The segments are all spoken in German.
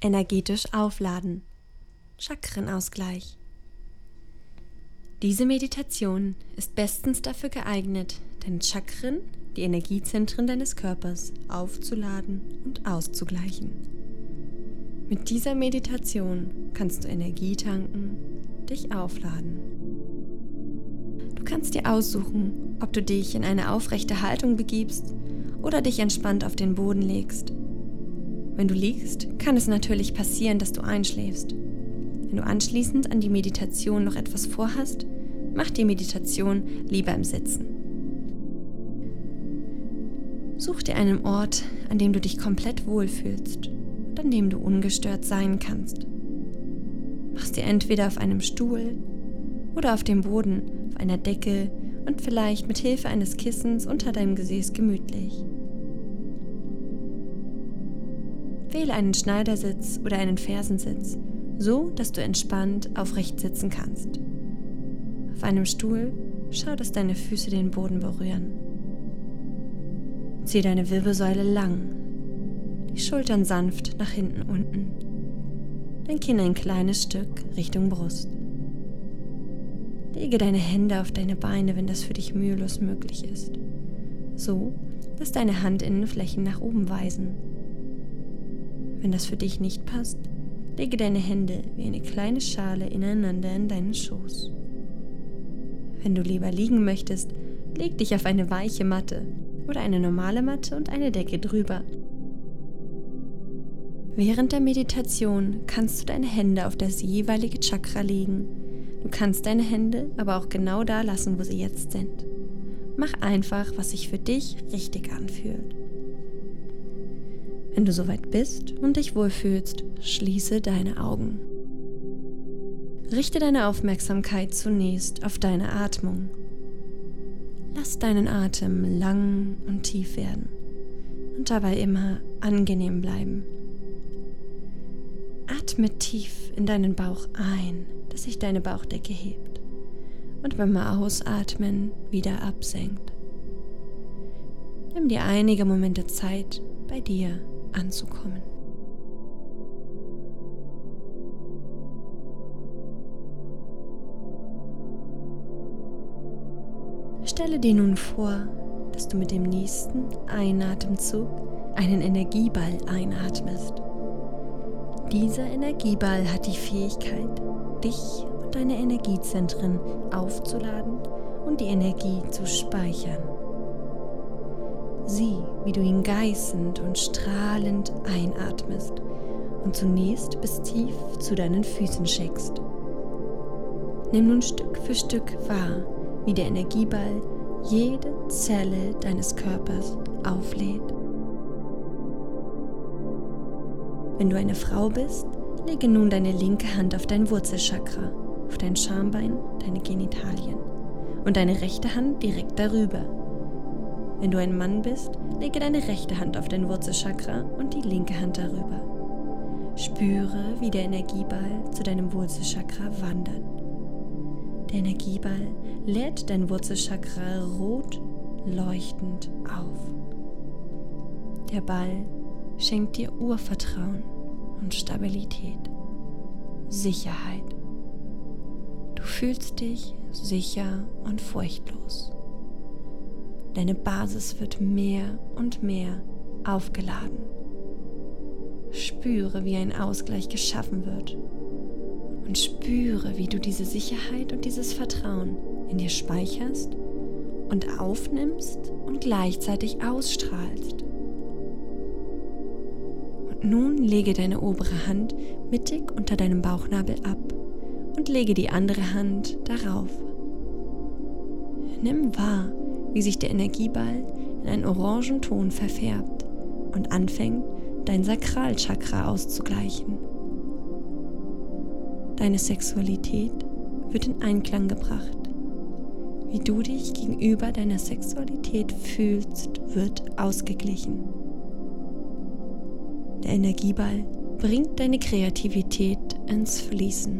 energetisch aufladen. Chakrenausgleich. Diese Meditation ist bestens dafür geeignet, deine Chakren, die Energiezentren deines Körpers, aufzuladen und auszugleichen. Mit dieser Meditation kannst du Energie tanken, dich aufladen. Du kannst dir aussuchen, ob du dich in eine aufrechte Haltung begibst oder dich entspannt auf den Boden legst. Wenn du liegst, kann es natürlich passieren, dass du einschläfst. Wenn du anschließend an die Meditation noch etwas vorhast, mach die Meditation lieber im Sitzen. Such dir einen Ort, an dem du dich komplett wohlfühlst und an dem du ungestört sein kannst. Mach's dir entweder auf einem Stuhl oder auf dem Boden, auf einer Decke und vielleicht mit Hilfe eines Kissens unter deinem Gesäß gemütlich. Wähle einen Schneidersitz oder einen Fersensitz, so dass du entspannt aufrecht sitzen kannst. Auf einem Stuhl schau, dass deine Füße den Boden berühren. Zieh deine Wirbelsäule lang, die Schultern sanft nach hinten unten, dein Kinn ein kleines Stück Richtung Brust. Lege deine Hände auf deine Beine, wenn das für dich mühelos möglich ist, so dass deine Handinnenflächen nach oben weisen. Wenn das für dich nicht passt, lege deine Hände wie eine kleine Schale ineinander in deinen Schoß. Wenn du lieber liegen möchtest, leg dich auf eine weiche Matte oder eine normale Matte und eine Decke drüber. Während der Meditation kannst du deine Hände auf das jeweilige Chakra legen. Du kannst deine Hände aber auch genau da lassen, wo sie jetzt sind. Mach einfach, was sich für dich richtig anfühlt. Wenn du soweit bist und dich wohlfühlst, schließe deine Augen. Richte deine Aufmerksamkeit zunächst auf deine Atmung. Lass deinen Atem lang und tief werden und dabei immer angenehm bleiben. Atme tief in deinen Bauch ein, dass sich deine Bauchdecke hebt und beim Ausatmen wieder absenkt. Nimm dir einige Momente Zeit, bei dir anzukommen. Stelle dir nun vor, dass du mit dem nächsten Einatemzug einen Energieball einatmest. Dieser Energieball hat die Fähigkeit, dich und deine Energiezentren aufzuladen und die Energie zu speichern. Sieh, wie du ihn geißend und strahlend einatmest und zunächst bis tief zu deinen Füßen schickst. Nimm nun Stück für Stück wahr, wie der Energieball jede Zelle deines Körpers auflädt. Wenn du eine Frau bist, lege nun deine linke Hand auf dein Wurzelchakra, auf dein Schambein, deine Genitalien und deine rechte Hand direkt darüber. Wenn du ein Mann bist, lege deine rechte Hand auf dein Wurzelchakra und die linke Hand darüber. Spüre, wie der Energieball zu deinem Wurzelchakra wandert. Der Energieball lädt dein Wurzelchakra rot leuchtend auf. Der Ball schenkt dir Urvertrauen und Stabilität, Sicherheit. Du fühlst dich sicher und furchtlos. Deine Basis wird mehr und mehr aufgeladen. Spüre, wie ein Ausgleich geschaffen wird. Und spüre, wie du diese Sicherheit und dieses Vertrauen in dir speicherst und aufnimmst und gleichzeitig ausstrahlst. Und nun lege deine obere Hand mittig unter deinem Bauchnabel ab und lege die andere Hand darauf. Nimm wahr, wie sich der Energieball in einen orangen Ton verfärbt und anfängt, dein Sakralchakra auszugleichen. Deine Sexualität wird in Einklang gebracht. Wie du dich gegenüber deiner Sexualität fühlst, wird ausgeglichen. Der Energieball bringt deine Kreativität ins Fließen.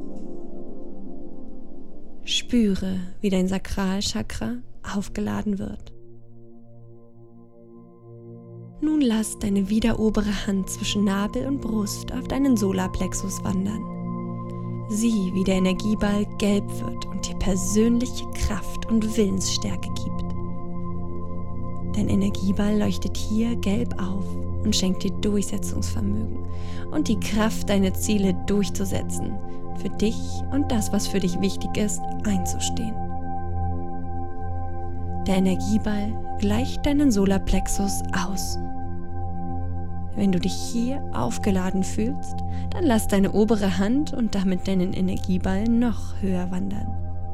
Spüre, wie dein Sakralchakra aufgeladen wird. Nun lass deine wieder obere Hand zwischen Nabel und Brust auf deinen Solarplexus wandern. Sieh, wie der Energieball gelb wird und dir persönliche Kraft und Willensstärke gibt. Dein Energieball leuchtet hier gelb auf und schenkt dir Durchsetzungsvermögen und die Kraft, deine Ziele durchzusetzen, für dich und das, was für dich wichtig ist, einzustehen. Der Energieball gleicht deinen Solarplexus aus. Wenn du dich hier aufgeladen fühlst, dann lass deine obere Hand und damit deinen Energieball noch höher wandern.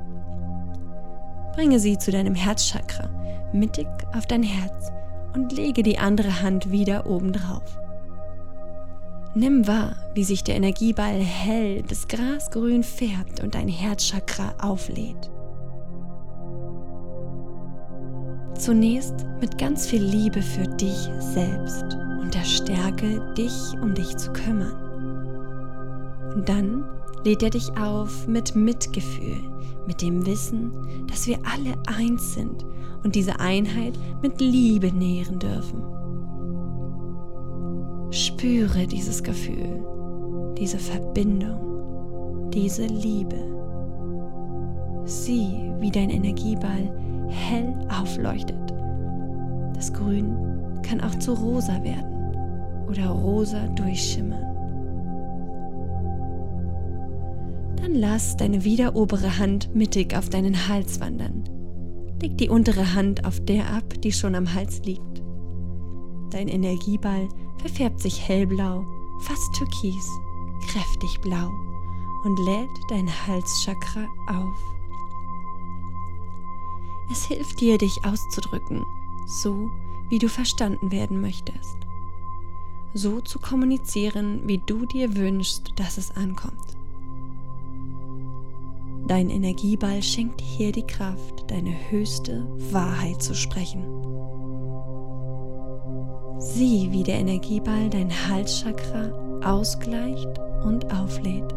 Bringe sie zu deinem Herzchakra, mittig auf dein Herz und lege die andere Hand wieder oben drauf. Nimm wahr, wie sich der Energieball hell bis grasgrün färbt und dein Herzchakra auflädt. Zunächst mit ganz viel Liebe für dich selbst und der Stärke, dich um dich zu kümmern. Und dann lädt er dich auf mit Mitgefühl, mit dem Wissen, dass wir alle eins sind und diese Einheit mit Liebe nähren dürfen. Spüre dieses Gefühl, diese Verbindung, diese Liebe. Sieh, wie dein Energieball hell aufleuchtet. Das Grün kann auch zu rosa werden oder rosa durchschimmern. Dann lass deine wieder obere Hand mittig auf deinen Hals wandern. Leg die untere Hand auf der ab, die schon am Hals liegt. Dein Energieball verfärbt sich hellblau, fast türkis, kräftig blau und lädt dein Halschakra auf. Es hilft dir, dich auszudrücken, so wie du verstanden werden möchtest. So zu kommunizieren, wie du dir wünschst, dass es ankommt. Dein Energieball schenkt dir hier die Kraft, deine höchste Wahrheit zu sprechen. Sieh, wie der Energieball dein Halschakra ausgleicht und auflädt.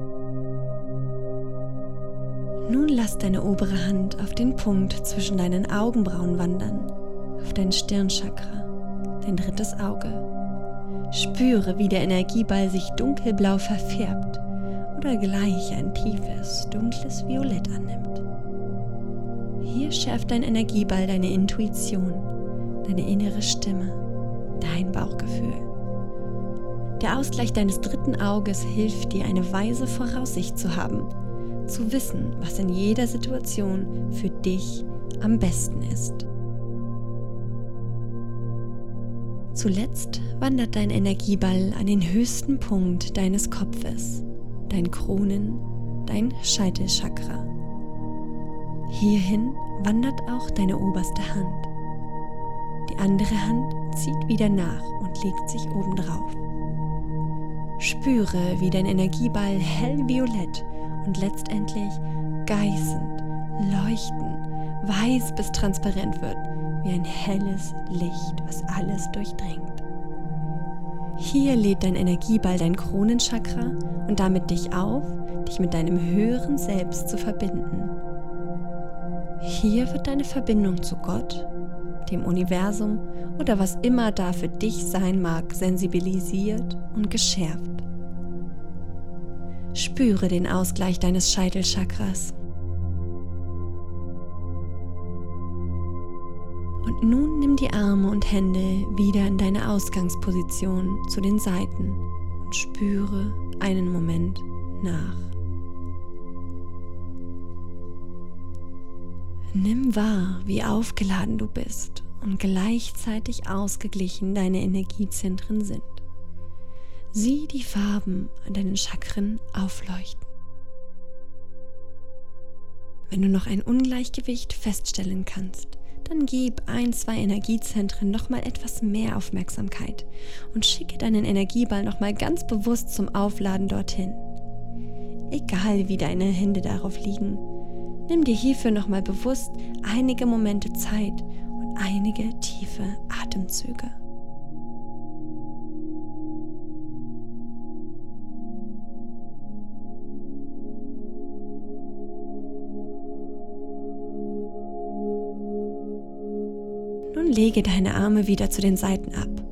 Nun lass deine obere Hand auf den Punkt zwischen deinen Augenbrauen wandern, auf dein Stirnchakra, dein drittes Auge. Spüre, wie der Energieball sich dunkelblau verfärbt oder gleich ein tiefes, dunkles Violett annimmt. Hier schärft dein Energieball deine Intuition, deine innere Stimme, dein Bauchgefühl. Der Ausgleich deines dritten Auges hilft dir, eine weise Voraussicht zu haben, zu wissen, was in jeder Situation für dich am besten ist. Zuletzt wandert dein Energieball an den höchsten Punkt deines Kopfes, dein Kronen, dein Scheitelchakra. Hierhin wandert auch deine oberste Hand. Die andere Hand zieht wieder nach und legt sich obendrauf. Spüre, wie dein Energieball hellviolett und letztendlich geißend, leuchtend, weiß bis transparent wird, wie ein helles Licht, was alles durchdringt. Hier lädt dein Energieball dein Kronenchakra und damit dich auf, dich mit deinem höheren Selbst zu verbinden. Hier wird deine Verbindung zu Gott, dem Universum oder was immer da für dich sein mag, sensibilisiert und geschärft. Spüre den Ausgleich deines Scheitelchakras. Und nun nimm die Arme und Hände wieder in deine Ausgangsposition zu den Seiten und spüre einen Moment nach. Nimm wahr, wie aufgeladen du bist und gleichzeitig ausgeglichen deine Energiezentren sind. Sieh die Farben an deinen Chakren aufleuchten. Wenn du noch ein Ungleichgewicht feststellen kannst, dann gib 1-2 Energiezentren nochmal etwas mehr Aufmerksamkeit und schicke deinen Energieball nochmal ganz bewusst zum Aufladen dorthin. Egal wie deine Hände darauf liegen, nimm dir hierfür nochmal bewusst einige Momente Zeit und einige tiefe Atemzüge. Nun lege deine Arme wieder zu den Seiten ab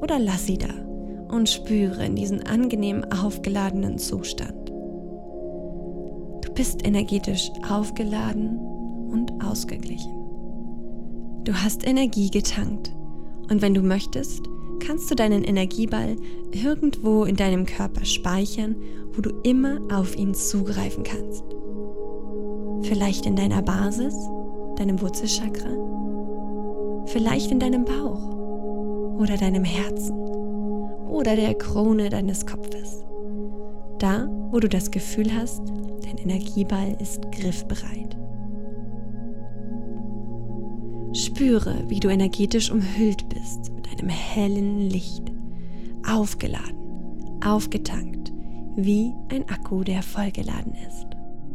oder lass sie da und spüre in diesen angenehm aufgeladenen Zustand. Du bist energetisch aufgeladen und ausgeglichen. Du hast Energie getankt und wenn du möchtest, kannst du deinen Energieball irgendwo in deinem Körper speichern, wo du immer auf ihn zugreifen kannst. Vielleicht in deiner Basis, deinem Wurzelchakra, vielleicht in deinem Bauch oder deinem Herzen oder der Krone deines Kopfes. Da, wo du das Gefühl hast, dein Energieball ist griffbereit. Spüre, wie du energetisch umhüllt bist mit einem hellen Licht, aufgeladen, aufgetankt, wie ein Akku, der vollgeladen ist.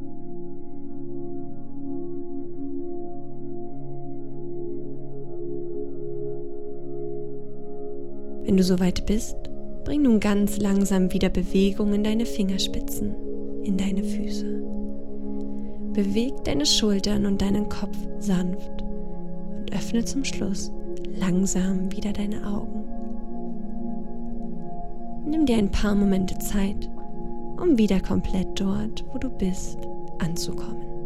Wenn du soweit bist, bring nun ganz langsam wieder Bewegung in deine Fingerspitzen, in deine Füße. Beweg deine Schultern und deinen Kopf sanft und öffne zum Schluss langsam wieder deine Augen. Nimm dir ein paar Momente Zeit, um wieder komplett dort, wo du bist, anzukommen.